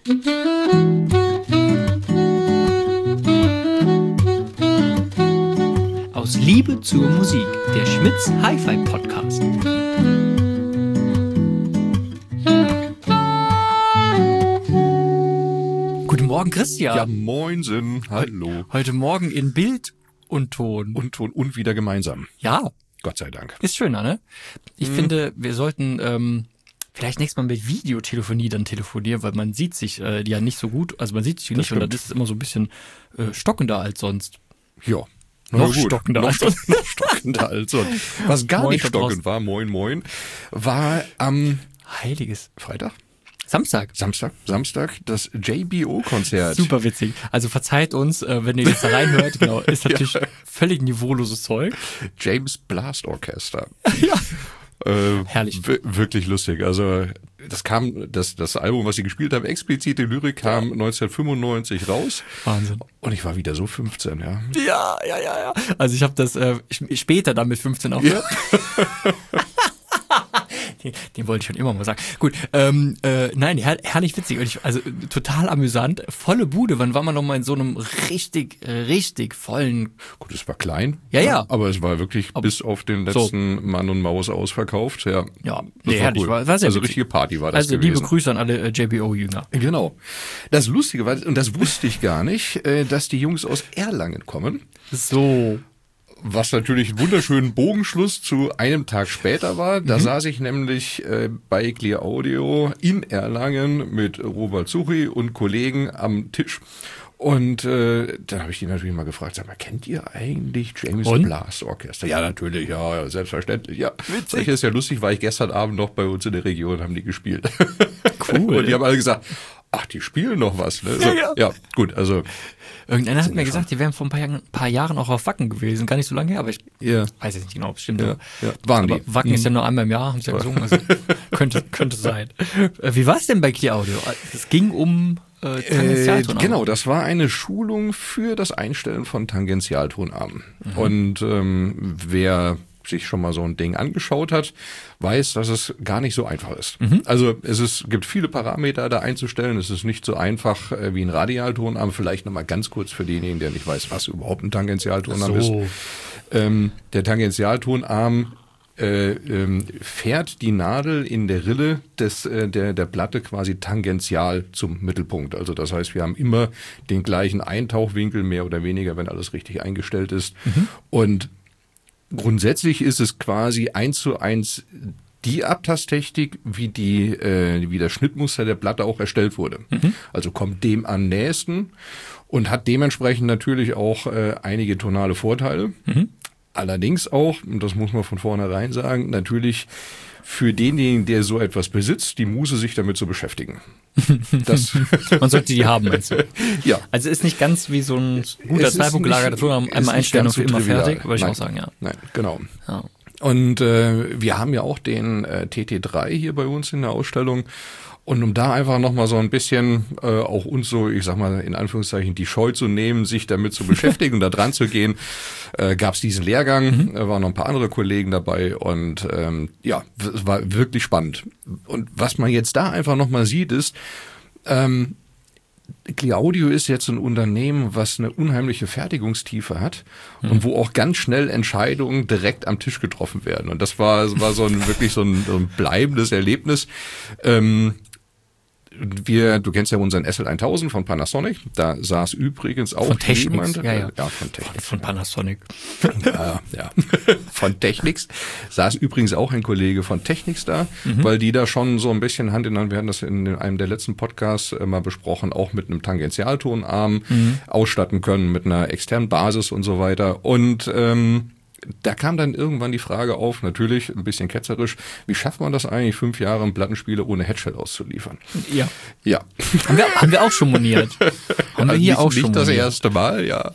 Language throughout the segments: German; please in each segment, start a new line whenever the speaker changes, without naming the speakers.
Aus Liebe zur Musik, der Schmitz Hi-Fi Podcast. Guten Morgen, Christian.
Ja, moinsen. Hallo.
Heute Morgen in Bild und Ton.
Und wieder gemeinsam.
Ja.
Gott sei Dank.
Ist schöner, ne? Ich finde, wir sollten vielleicht nächstes Mal mit Videotelefonie dann telefonieren, weil man sieht sich ja nicht so gut. Also man sieht sich nicht und dann ist es immer so ein bisschen stockender als sonst.
Ja.
Noch stockender
als sonst. Noch stockender als sonst. Was gar nicht stockend war, moin, war am
Heiliges
Freitag?
Samstag,
das JBO-Konzert.
Super witzig. Also verzeiht uns, wenn ihr jetzt da reinhört, genau, ist natürlich völlig niveauloses Zeug.
James Blast Orchester.
Ja. Herrlich.
Wirklich lustig. Also das Album, was sie gespielt haben, explizite Lyrik, kam 1995 raus.
Wahnsinn.
Und ich war wieder so 15, ja.
Ja. Also ich habe das später dann mit 15 auch gehört. Den wollte ich schon immer mal sagen. Gut, nein, herrlich witzig. Und also total amüsant. Volle Bude. Wann war man noch mal in so einem richtig vollen...
Gut, es war klein.
Ja.
Aber es war wirklich bis auf den letzten Mann und Maus ausverkauft. Ja,
das
war
herrlich.
cool.
War sehr
also
witzig.
richtige Party war das
also
gewesen.
Liebe Grüße an alle JBO-Jünger.
Genau. Das Lustige war, und das wusste ich gar nicht, dass die Jungs aus Erlangen kommen.
So...
Was natürlich einen wunderschönen Bogenschluss zu einem Tag später war. Da saß ich nämlich bei Clear Audio in Erlangen mit Robert Suchi und Kollegen am Tisch. Und dann habe ich die natürlich mal gefragt, sag mal, kennt ihr eigentlich James Blast Orchester? Ja, natürlich, ja, selbstverständlich, ja. Witzig. Das ist ja lustig, war ich gestern Abend noch bei uns in der Region, haben die gespielt.
Cool.
Und die haben alle gesagt, ach, die spielen noch was. Ne? So, ja, gut, also...
Irgendeiner hat mir gesagt, die wären vor ein paar Jahren auch auf Wacken gewesen. Gar nicht so lange her, aber ich weiß jetzt nicht genau, ob es stimmt.
Ja. Waren
aber
die.
Wacken ist ja nur einmal im Jahr, haben sie ja gesungen. Also könnte sein. Wie war es denn bei Clear Audio? Es ging um Tangentialtonarm.
Genau, das war eine Schulung für das Einstellen von Tangentialtonarmen. Und wer sich schon mal so ein Ding angeschaut hat, weiß, dass es gar nicht so einfach ist. Also gibt viele Parameter da einzustellen. Es ist nicht so einfach wie ein Radialtonarm. Vielleicht nochmal ganz kurz für denjenigen, der nicht weiß, was überhaupt ein Tangentialtonarm ist. Der Tangentialtonarm fährt die Nadel in der Rille der Platte quasi tangential zum Mittelpunkt. Also das heißt, wir haben immer den gleichen Eintauchwinkel, mehr oder weniger, wenn alles richtig eingestellt ist. Und grundsätzlich ist es quasi 1:1 die Abtasttechnik, wie das Schnittmuster der Platte auch erstellt wurde. Also kommt dem am nächsten und hat dementsprechend natürlich auch einige tonale Vorteile. Allerdings auch, und das muss man von vornherein sagen, natürlich für denjenigen, der so etwas besitzt, die Muße, sich damit zu beschäftigen.
Man sollte die haben, meinst du?
Ja.
Also ist nicht ganz wie so ein guter Zeitpunkt gelagerter Ton, einmal einstellen und für immer fertig, würde ich auch sagen, ja.
Nein, genau.
Ja.
Und wir haben ja auch den TT3 hier bei uns in der Ausstellung. Und um da einfach nochmal so ein bisschen auch uns so, ich sag mal in Anführungszeichen, die Scheu zu nehmen, sich damit zu beschäftigen und da dran zu gehen, gab es diesen Lehrgang, waren noch ein paar andere Kollegen dabei und es war wirklich spannend. Und was man jetzt da einfach nochmal sieht, ist, Clear Audio ist jetzt ein Unternehmen, was eine unheimliche Fertigungstiefe hat und wo auch ganz schnell Entscheidungen direkt am Tisch getroffen werden. Und das war wirklich so ein bleibendes Erlebnis. Du kennst ja unseren SL1000 von Panasonic. Da saß übrigens auch
von
jemand.
Ja,
von Technics.
Von Panasonic.
Ja. Von Technics. Saß übrigens auch ein Kollege von Technics da, weil die da schon so ein bisschen Hand in Hand, wir hatten das in einem der letzten Podcasts mal besprochen, auch mit einem Tangentialtonarm ausstatten können, mit einer externen Basis und so weiter. Und da kam dann irgendwann die Frage auf, natürlich ein bisschen ketzerisch, wie schafft man das eigentlich, 5 Jahre einen Plattenspieler ohne Headshell auszuliefern?
Ja.
Ja.
Haben wir auch schon moniert. Haben wir hier auch schon
moniert. Nicht das erste Mal, ja.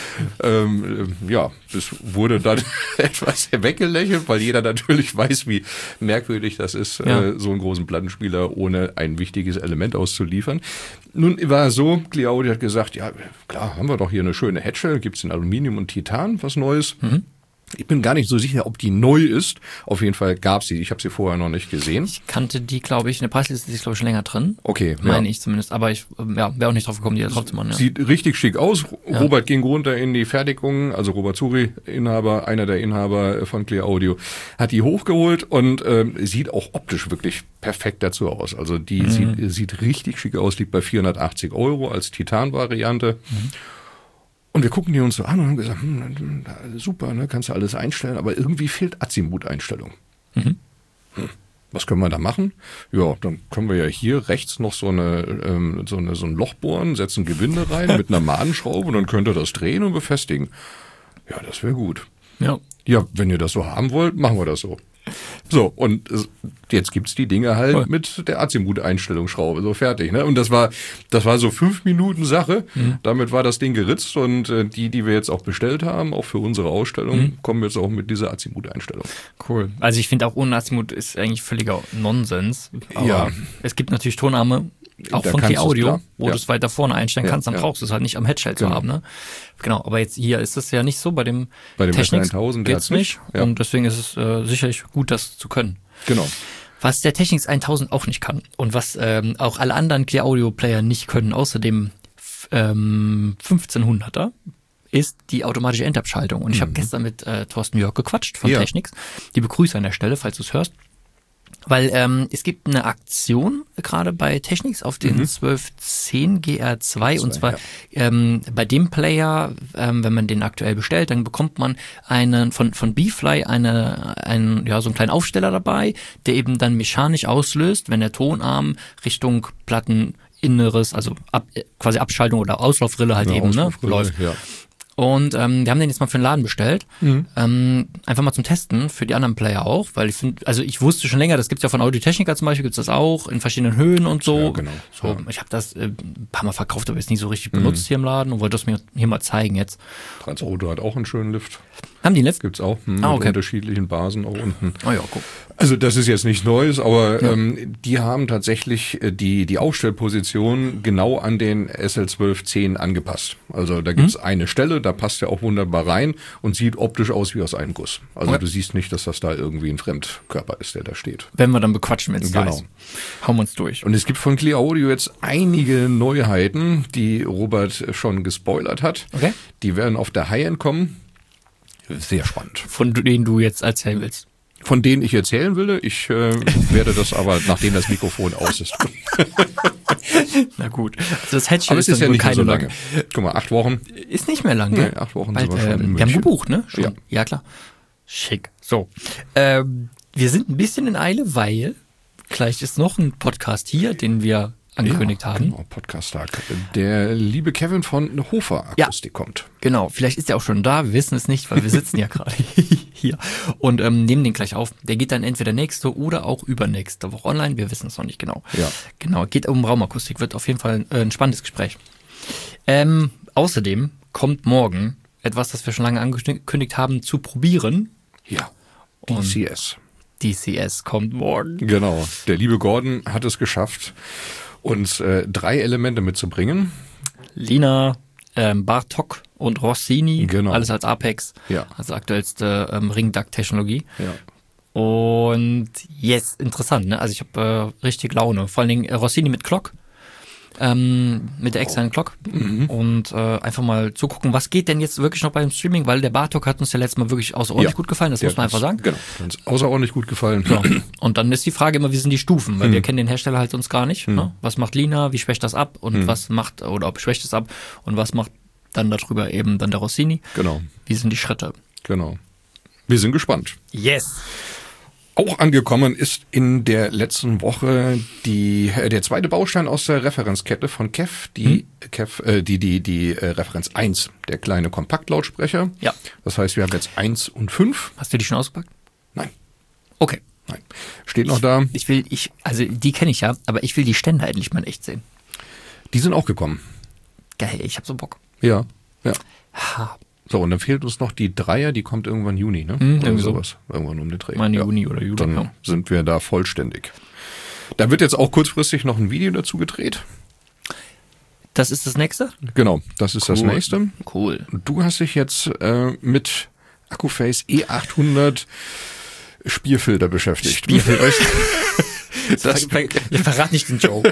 Das wurde dann etwas weggelächelt, weil jeder natürlich weiß, wie merkwürdig das ist, so einen großen Plattenspieler ohne ein wichtiges Element auszuliefern. Nun war es so, Clear Audio hat gesagt, ja klar, haben wir doch hier eine schöne Headshell, gibt's in Aluminium und Titan, was Neues. Ich bin gar nicht so sicher, ob die neu ist. Auf jeden Fall gab sie. Ich habe sie vorher noch nicht gesehen.
Ich kannte die, glaube ich, in der Preisliste ist, glaube ich, schon länger drin.
Okay.
Meine ich zumindest. Aber ich wäre auch nicht drauf gekommen, die da drauf zu machen. Ja.
Sieht richtig schick aus. Ja. Robert ging runter in die Fertigung. Also Robert Zuri, einer der Inhaber von Clear Audio, hat die hochgeholt und sieht auch optisch wirklich perfekt dazu aus. Also die sieht richtig schick aus. Liegt bei 480 € als Titan-Variante. Und wir gucken die uns so an und haben gesagt, super, ne, kannst du alles einstellen, aber irgendwie fehlt Azimut-Einstellung. Was können wir da machen? Ja, dann können wir ja hier rechts noch so ein Loch bohren, setzen Gewinde rein mit einer Madenschraube und dann könnt ihr das drehen und befestigen. Ja, das wäre gut.
Ja.
Ja, wenn ihr das so haben wollt, machen wir das so. So, und jetzt gibt's die Dinge halt mit der Azimut-Einstellungsschraube, so fertig, ne? Und das war so 5 Minuten Sache. Damit war das Ding geritzt und die wir jetzt auch bestellt haben, auch für unsere Ausstellung, kommen jetzt auch mit dieser Azimut-Einstellung.
Cool. Also ich finde auch ohne Azimut ist eigentlich völliger Nonsens. Aber
ja.
Es gibt natürlich Tonarme, auch
Da
von Clear Audio, wo
ja.
du es weiter vorne einstellen kannst, dann
ja.
brauchst du es halt nicht am Headshell zu haben, ne? Genau, aber jetzt hier ist es ja nicht so, bei dem
Technics 1000
geht's nicht.
Ja.
Und deswegen ist es sicherlich gut, das zu können.
Genau.
Was der Technics 1000 auch nicht kann und was auch alle anderen Clear Audio Player nicht können, außer dem 1500er, ist die automatische Endabschaltung. Und ich habe gestern mit Thorsten Jörg gequatscht von Technics. Die begrüße an der Stelle, falls du es hörst. Weil es gibt eine Aktion gerade bei Technics auf den 1210 GR2 und zwar bei dem Player, wenn man den aktuell bestellt, dann bekommt man einen von B-Fly so einen kleinen Aufsteller dabei, der eben dann mechanisch auslöst, wenn der Tonarm Richtung Platteninneres, also quasi Abschaltung oder Auslaufrille halt eben läuft.
Ja.
Und wir haben den jetzt mal für den Laden bestellt. Einfach mal zum Testen, für die anderen Player auch, weil ich wusste schon länger, das gibt's ja von Audio-Technica zum Beispiel, gibt's das auch, in verschiedenen Höhen und so.
Ja, genau.
So, ja. Ich habe das ein paar Mal verkauft, aber jetzt nicht so richtig benutzt hier im Laden und wollte das mir hier mal zeigen jetzt.
Transauto hat auch einen schönen Lift.
Haben die einen Lift?
Gibt's auch, mit unterschiedlichen Basen auch unten.
Oh ja, guck.
Also das ist jetzt nicht Neues, aber die haben tatsächlich die Aufstellposition genau an den SL1210 angepasst. Also da gibt's eine Stelle, da passt ja auch wunderbar rein und sieht optisch aus wie aus einem Guss. Also du siehst nicht, dass das da irgendwie ein Fremdkörper ist, der da steht.
Wenn wir dann bequatschen mit
Genau.
Hauen wir uns durch.
Und es gibt von Clear Audio jetzt einige Neuheiten, die Robert schon gespoilert hat.
Okay.
Die werden auf der High-End kommen. Sehr spannend.
Von denen du jetzt erzählen willst.
Von denen ich erzählen will. Ich werde das aber, nachdem das Mikrofon aus ist.
Na gut. Also das Headshell
Aber es ist ja
wohl
nicht mehr so
keine
lange. Guck mal, 8 Wochen.
Ist nicht mehr lange.
Nee, 8 Wochen
Bald,
sind wir schon in
wir haben
München.
gebucht, ne? Schon. Ja klar. Schick. So. Wir sind ein bisschen in Eile, weil gleich ist noch ein Podcast hier, den wir angekündigt haben.
Genau, Podcast-Tag. Der liebe Kevin von Hofer Akustik kommt.
Genau, vielleicht ist er auch schon da, wir wissen es nicht, weil wir sitzen ja gerade hier und nehmen den gleich auf. Der geht dann entweder nächste oder auch übernächste Woche online, wir wissen es noch nicht genau.
Ja.
Genau, geht um Raumakustik, wird auf jeden Fall ein spannendes Gespräch. Außerdem kommt morgen etwas, das wir schon lange angekündigt haben, zu probieren.
Ja, DCS.
DCS kommt morgen.
Genau, der liebe Gordon hat es geschafft, uns 3 Elemente mitzubringen.
Lina, Bartok und Rossini,
Genau.
alles als Apex, also aktuellste Ring-Duck-Technologie.
Ja.
Und yes, interessant, ne? Also ich habe richtig Laune. Vor allen Dingen Rossini mit Clock, mit der externen Clock. Und einfach mal zugucken, was geht denn jetzt wirklich noch beim Streaming, weil der Bartok hat uns ja letztes Mal wirklich außerordentlich gut gefallen, das muss man einfach sagen.
Genau, uns außerordentlich gut gefallen.
So. Und dann ist die Frage immer, wie sind die Stufen, weil wir kennen den Hersteller halt sonst gar nicht. Ne? Was macht Lina, wie schwächt das ab und was macht, oder ob schwächt es ab und was macht dann darüber eben dann der Rossini.
Genau.
Wie sind die Schritte?
Genau. Wir sind gespannt.
Yes!
Auch angekommen ist in der letzten Woche der zweite Baustein aus der Referenzkette von Kev, die Referenz 1, der kleine Kompaktlautsprecher.
Ja.
Das heißt, wir haben jetzt 1 und 5.
Hast du die schon ausgepackt?
Nein.
Okay.
Nein. Steht noch da.
Also die kenne ich ja, aber ich will die Ständer endlich mal in echt sehen.
Die sind auch gekommen.
Geil, ich hab so Bock.
Ja.
Ha.
So, und dann fehlt uns noch die Dreier, die kommt irgendwann Juni, ne?
Irgendwie
sowas. Irgendwann um den Dreh.
Meine Juni oder Juli.
Dann sind wir da vollständig. Da wird jetzt auch kurzfristig noch ein Video dazu gedreht.
Das ist das nächste?
Genau, das ist das nächste.
Cool.
Du hast dich jetzt mit Accuphase E800 Spierfilter beschäftigt.
Spierfilter. Wir verraten nicht den Joke.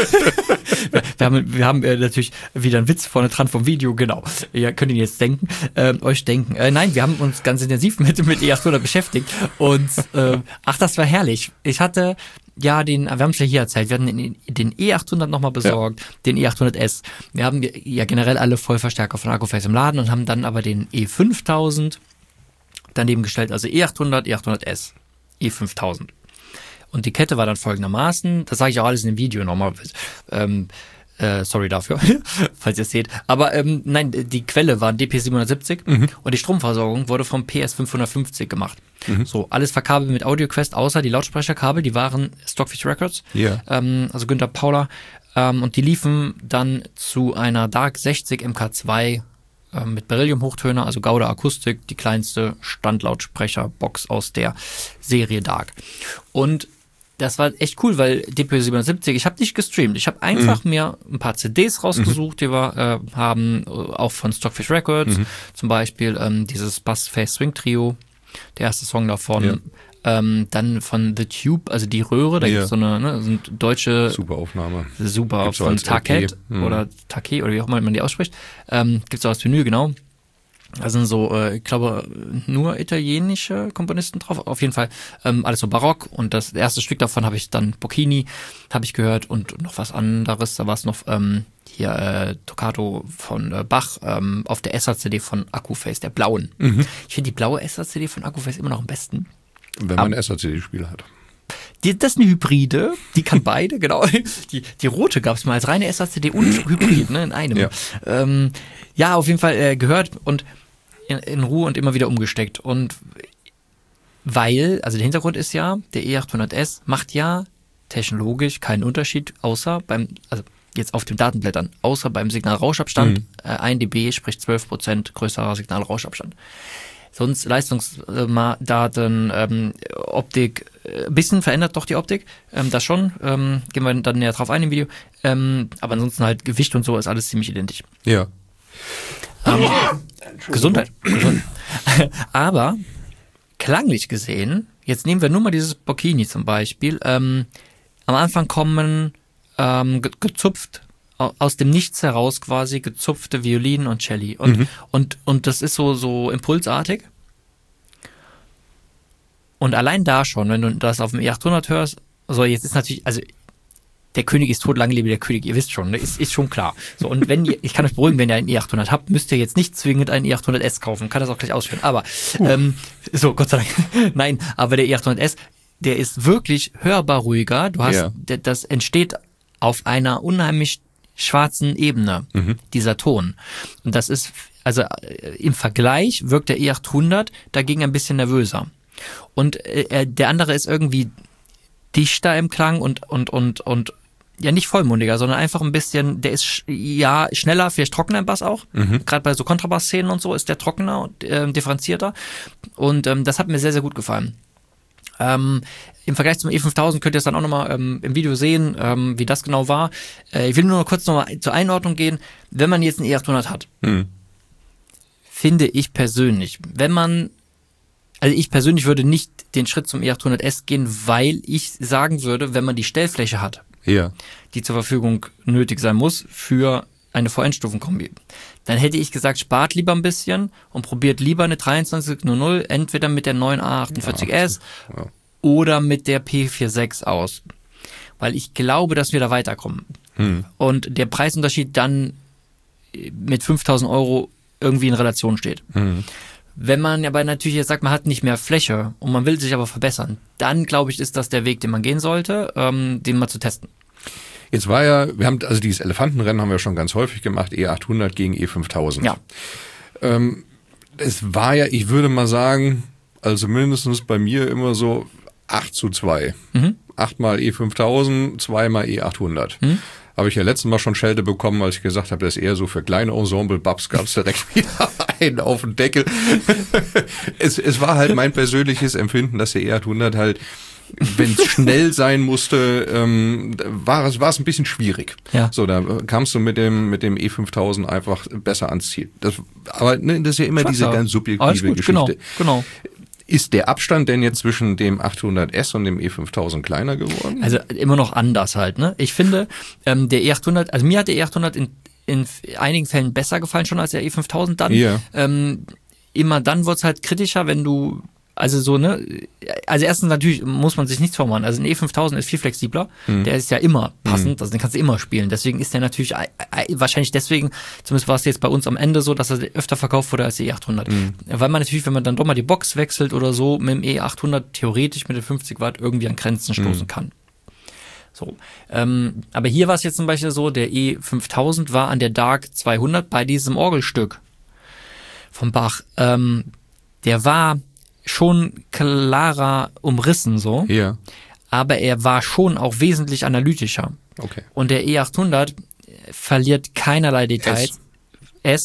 Wir haben natürlich wieder einen Witz vorne dran vom Video, genau. Ihr könnt ihn jetzt euch denken. Nein, wir haben uns ganz intensiv mit E800 beschäftigt und das war herrlich. Ich hatte wir haben es ja hier erzählt, wir hatten den E800 nochmal besorgt, den E800S. Wir haben ja generell alle Vollverstärker von Accuphase im Laden und haben dann aber den E5000 daneben gestellt, also E800, E800S, E5000. Und die Kette war dann folgendermaßen, das sage ich auch alles in dem Video nochmal, sorry dafür, falls ihr es seht. Aber nein, die Quelle war DP770 und die Stromversorgung wurde vom PS550 gemacht. So, alles verkabelt mit AudioQuest, außer die Lautsprecherkabel, die waren Stockfish Records, also Günther Paula, und die liefen dann zu einer Dark 60 MK2 mit Beryllium-Hochtöner, also Gauda Akustik, die kleinste Standlautsprecherbox aus der Serie Dark. Und das war echt cool, weil DP770, ich habe nicht gestreamt, ich habe einfach mir ein paar CDs rausgesucht, die wir haben, auch von Stockfish Records, zum Beispiel dieses Bassface Swing Trio, der erste Song davon, dann von The Tube, also die Röhre, da gibt es so eine deutsche
super Aufnahme.
Super, gibt's von Taket oder Take oder wie auch immer man die ausspricht, gibt's auch als Vinyl, genau. Da sind so, ich glaube, nur italienische Komponisten drauf. Auf jeden Fall alles so barock. Und das erste Stück davon habe ich dann, Bocchini, habe ich gehört. Und noch was anderes. Da war es noch Toccato von Bach auf der SACD von Accuphase, der blauen. Ich finde die blaue SACD von Accuphase immer noch am besten.
Wenn man einen SACD-Spieler hat.
Das ist eine Hybride, die kann beide, genau. Die rote gab es mal als reine SACD und Hybrid, ne, in einem. Ja, auf jeden Fall gehört und in Ruhe und immer wieder umgesteckt. Und weil, also der Hintergrund ist ja, der E800S macht ja technologisch keinen Unterschied, außer also jetzt auf den Datenblättern, außer beim Signalrauschabstand, 1 dB, sprich 12% größerer Signalrauschabstand. Sonst Leistungsdaten, Optik, ein bisschen verändert doch die Optik, das schon, gehen wir dann näher drauf ein im Video, aber ansonsten halt Gewicht und so ist alles ziemlich identisch.
Ja.
Gesundheit. Aber klanglich gesehen, jetzt nehmen wir nur mal dieses Bocchini zum Beispiel, am Anfang kommen gezupft, aus dem Nichts heraus quasi gezupfte Violinen und Celli. Und das ist so impulsartig. Und allein da schon, wenn du das auf dem E800 hörst, also jetzt ist natürlich, also der König ist tot, lange lebe der König, ihr wisst schon, ne? Ist schon klar. So, und ich kann euch beruhigen, wenn ihr einen E800 habt, müsst ihr jetzt nicht zwingend einen E800S kaufen, kann das auch gleich ausführen. Aber, so, Gott sei Dank, nein, aber der E800S, der ist wirklich hörbar ruhiger. Du hast, das entsteht auf einer unheimlich schwarzen Ebene, dieser Ton. Und das ist, also im Vergleich wirkt der E800 dagegen ein bisschen nervöser. Und der andere ist irgendwie dichter im Klang und ja nicht vollmundiger, sondern einfach ein bisschen, der ist schneller, vielleicht trockener im Bass auch. Gerade bei so Kontrabass-Szenen und so ist der trockener und differenzierter. Und das hat mir sehr, sehr gut gefallen. Im Vergleich zum E5000 könnt ihr es dann auch nochmal im Video sehen, wie das genau war. Ich will nur kurz nochmal zur Einordnung gehen. Wenn man jetzt einen E800 hat, finde ich persönlich, ich persönlich würde nicht den Schritt zum E800S gehen, weil ich sagen würde, wenn man die Stellfläche hat, die zur Verfügung nötig sein muss für eine VN-Stufenkombi, dann hätte ich gesagt, spart lieber ein bisschen und probiert lieber eine 2300 entweder mit der neuen A48S oder mit der P46 aus. Weil ich glaube, dass wir da weiterkommen. Und der Preisunterschied dann mit 5.000 € irgendwie in Relation steht. Wenn man aber natürlich jetzt sagt, man hat nicht mehr Fläche und man will sich aber verbessern, dann glaube ich, ist das der Weg, den man gehen sollte, den mal zu testen.
Jetzt wir haben also dieses Elefantenrennen haben wir schon ganz häufig gemacht, E800 gegen E5000.
Ja.
Es war ja, ich würde mal sagen, also mindestens bei mir immer so 8:2. 8 mal E5000, 2 mal E800. Habe ich ja letztes Mal schon Schelte bekommen, als ich gesagt habe, das ist eher so für kleine Ensemble-Babs, gab es direkt wieder einen auf den Deckel. Es war halt mein persönliches Empfinden, dass der E800 halt wenn es schnell sein musste, war es ein bisschen schwierig.
Ja.
So, da kamst du mit dem E5000 einfach besser ans Ziel. Aber das ist ja immer diese ganz subjektive Geschichte.
Genau.
Ist der Abstand denn jetzt zwischen dem 800S und dem E5000 kleiner geworden?
Also immer noch anders halt, ne? Ich finde, der E800, also mir hat der E800 in einigen Fällen besser gefallen schon als der E5000 dann.
Ja.
Immer dann wird's halt kritischer, wenn du, also so, ne? Also erstens natürlich muss man sich nichts vormachen. Also ein E5000 ist viel flexibler. Der ist ja immer passend, also den kannst du immer spielen. Deswegen ist der natürlich, wahrscheinlich deswegen, zumindest war es jetzt bei uns am Ende so, dass er öfter verkauft wurde als der E800. Weil man natürlich, wenn man dann doch mal die Box wechselt oder so, mit dem E800 theoretisch mit den 50 Watt irgendwie an Grenzen stoßen kann. So, aber hier war es jetzt zum Beispiel so, der E5000 war an der Dark 200 bei diesem Orgelstück vom Bach. Der war schon klarer umrissen so,
Ja.
aber er war schon auch wesentlich analytischer.
Okay.
Und der E800 verliert keinerlei Details. Der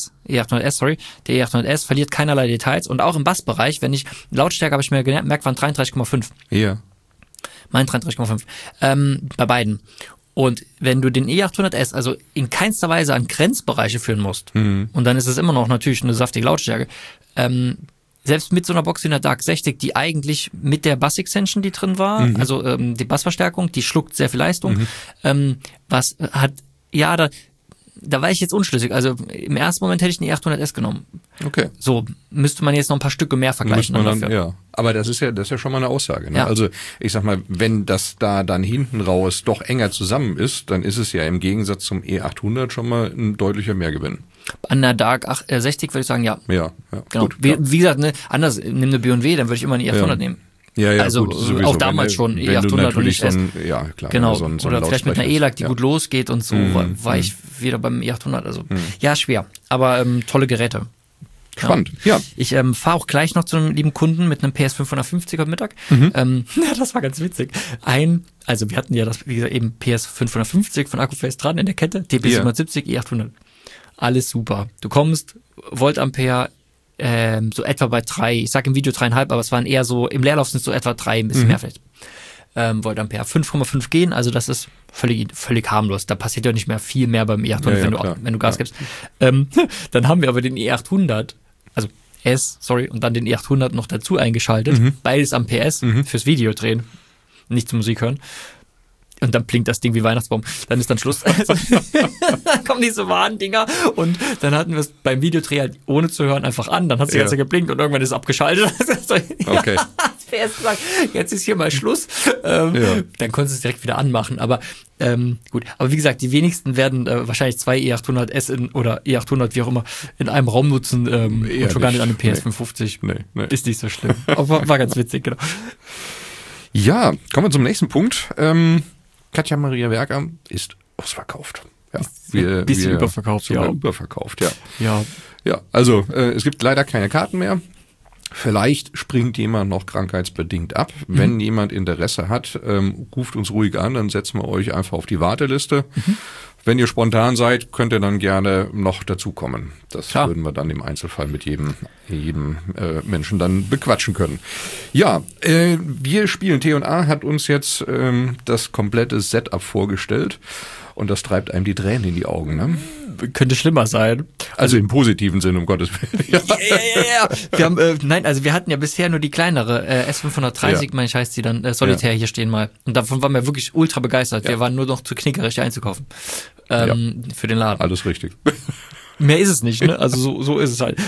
E800S verliert keinerlei Details und auch im Bassbereich, wenn ich, Lautstärke habe ich mir gemerkt, waren 33,5.
Ja.
Mein 33,5. Bei beiden. Und wenn du den E800S also in keinster Weise an Grenzbereiche führen musst, und dann ist es immer noch natürlich eine saftige Lautstärke, selbst mit so einer Box wie einer Dark 60, die eigentlich mit der Bass-Extension, die drin war, also die Bassverstärkung, die schluckt sehr viel Leistung, was hat, ja, da war ich jetzt unschlüssig. Also im ersten Moment hätte ich den E800S genommen.
Okay.
So, müsste man jetzt noch ein paar Stücke mehr vergleichen.
Ja. Aber das ist ja schon mal eine Aussage. Ne?
Ja.
Also ich sag mal, wenn das da dann hinten raus doch enger zusammen ist, dann ist es ja im Gegensatz zum E800 schon mal ein deutlicher Mehrgewinn.
An der Dark 60 würde ich sagen, ja.
Ja.
Genau.
Gut,
wie gesagt, ne, anders, nimm eine B&W, dann würde ich immer eine E800 nehmen.
Ja,
also
gut, sowieso.
auch damals schon E800 und nicht S.
Ja, klar.
Genau,
so
oder vielleicht mit einer E-Lack, die
gut
gut losgeht und so, war ich wieder beim E800. Also ja, schwer, aber tolle Geräte.
Spannend, ja.
Ich fahre auch gleich noch zu einem lieben Kunden mit einem PS550 heute Mittag. Ja, das war ganz witzig. Also wir hatten ja das, wie gesagt, eben PS550 von Akkuface dran in der Kette, TP770, E800. Alles super. Du kommst, Voltampere, so etwa bei 3, ich sag im Video 3,5, aber es waren eher so, im Leerlauf sind es so etwa 3, ein bisschen mehr vielleicht. Voltampere, 5,5 gehen, also das ist völlig harmlos. Da passiert ja nicht mehr viel mehr beim E800, wenn du Gas gibst. Dann haben wir aber den E800, also und dann den E800 noch dazu eingeschaltet, beides am PS fürs Video drehen, nicht zur Musik hören. Und dann blinkt das Ding wie Weihnachtsbaum. Dann ist dann Schluss. Dann kommen diese Warndinger und dann hatten wir es beim Videodreh halt ohne zu hören einfach an. Dann hat es die ganze Zeit geblinkt und irgendwann ist es abgeschaltet.
Okay.
PS gesagt, jetzt ist hier mal Schluss. Dann konntest du es direkt wieder anmachen. Aber gut. Aber wie gesagt, die wenigsten werden wahrscheinlich 2 E800S oder E800, wie auch immer, in einem Raum nutzen und schon gar nicht an einem PS550.
Nee.
Ist nicht so schlimm. Aber war ganz witzig, genau.
Ja, kommen wir zum nächsten Punkt. Katja Maria Werker ist ausverkauft. Ja,
bisschen überverkauft, ja.
Überverkauft, ja.
Ja.
Ja, also es gibt leider keine Karten mehr. Vielleicht springt jemand noch krankheitsbedingt ab. Wenn jemand Interesse hat, ruft uns ruhig an, dann setzen wir euch einfach auf die Warteliste. Wenn ihr spontan seid, könnt ihr dann gerne noch dazukommen. Das würden wir dann im Einzelfall mit jedem Menschen dann bequatschen können. Ja, wir spielen T&A hat uns jetzt das komplette Setup vorgestellt und das treibt einem die Tränen in die Augen, ne?
Könnte schlimmer sein.
Also im positiven Sinn, um Gottes Willen.
Ja. Wir haben, wir hatten ja bisher nur die kleinere S530, meine ich, heißt sie dann, Solitär hier stehen mal. Und davon waren wir wirklich ultra begeistert. Wir waren nur noch zu knickerig, die einzukaufen. Für den Laden.
Alles richtig.
Mehr ist es nicht, ne? Also so ist es halt.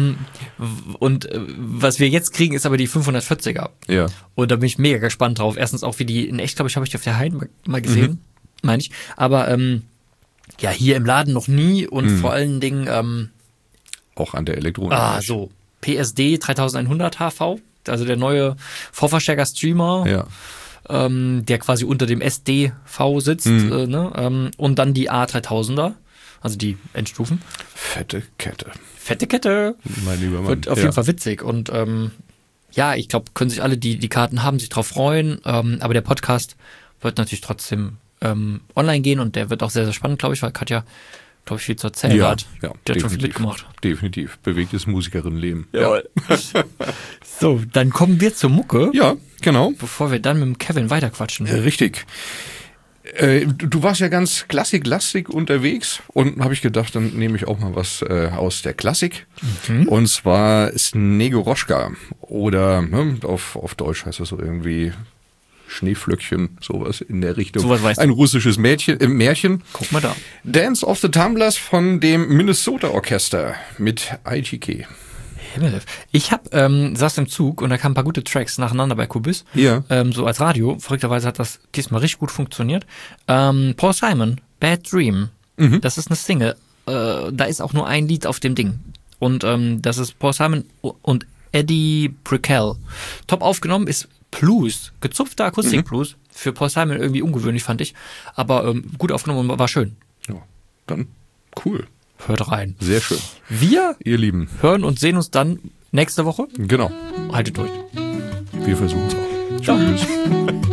Und was wir jetzt kriegen, ist aber die 540er.
Ja.
Und da bin ich mega gespannt drauf. Erstens auch wie die, in echt, glaube ich, habe ich die auf der Heide mal gesehen, meine ich. Aber ja, hier im Laden noch nie und vor allen Dingen
auch an der Elektronik.
so PSD 3100 HV, also der neue Vorverstärker-Streamer, der quasi unter dem SDV sitzt, und dann die A3000er, also die Endstufen.
Fette Kette.
Mein lieber Mann. Wird auf jeden Fall witzig und ich glaube, können sich alle, die Karten haben, sich drauf freuen, aber der Podcast wird natürlich trotzdem online gehen und der wird auch sehr, sehr spannend, glaube ich, weil Katja, glaube ich, viel zu erzählen hat.
Ja,
der hat schon viel mitgemacht.
Definitiv. Bewegtes Musikerinnenleben.
Ja. So, dann kommen wir zur Mucke.
Ja, genau.
Bevor wir dann mit dem Kevin weiterquatschen.
Richtig. Du warst ja ganz klassiklastig unterwegs und habe ich gedacht, dann nehme ich auch mal was aus der Klassik. Und zwar Snegoroschka oder auf Deutsch heißt das so irgendwie Schneeflöckchen, sowas in der Richtung.
Sowas weißt du.
Ein russisches Märchen.
Guck mal da.
Dance of the Tumblers von dem Minnesota Orchester mit IGK.
Himmel. Ich saß im Zug und da kamen ein paar gute Tracks nacheinander bei Kubis.
Ja.
So als Radio. Verrückterweise hat das diesmal richtig gut funktioniert. Paul Simon, Bad Dream. Das ist eine Single. Da ist auch nur ein Lied auf dem Ding. Und das ist Paul Simon und Eddie Brickell. Top aufgenommen ist Blues, gezupfter Akustik-Blues. Für Paul Simon irgendwie ungewöhnlich, fand ich. Aber gut aufgenommen und war schön.
Ja, dann cool.
Hört rein.
Sehr schön.
Wir,
ihr Lieben,
hören und sehen uns dann nächste Woche.
Genau.
Haltet durch.
Wir versuchen es auch.
Ciao.
Tschüss.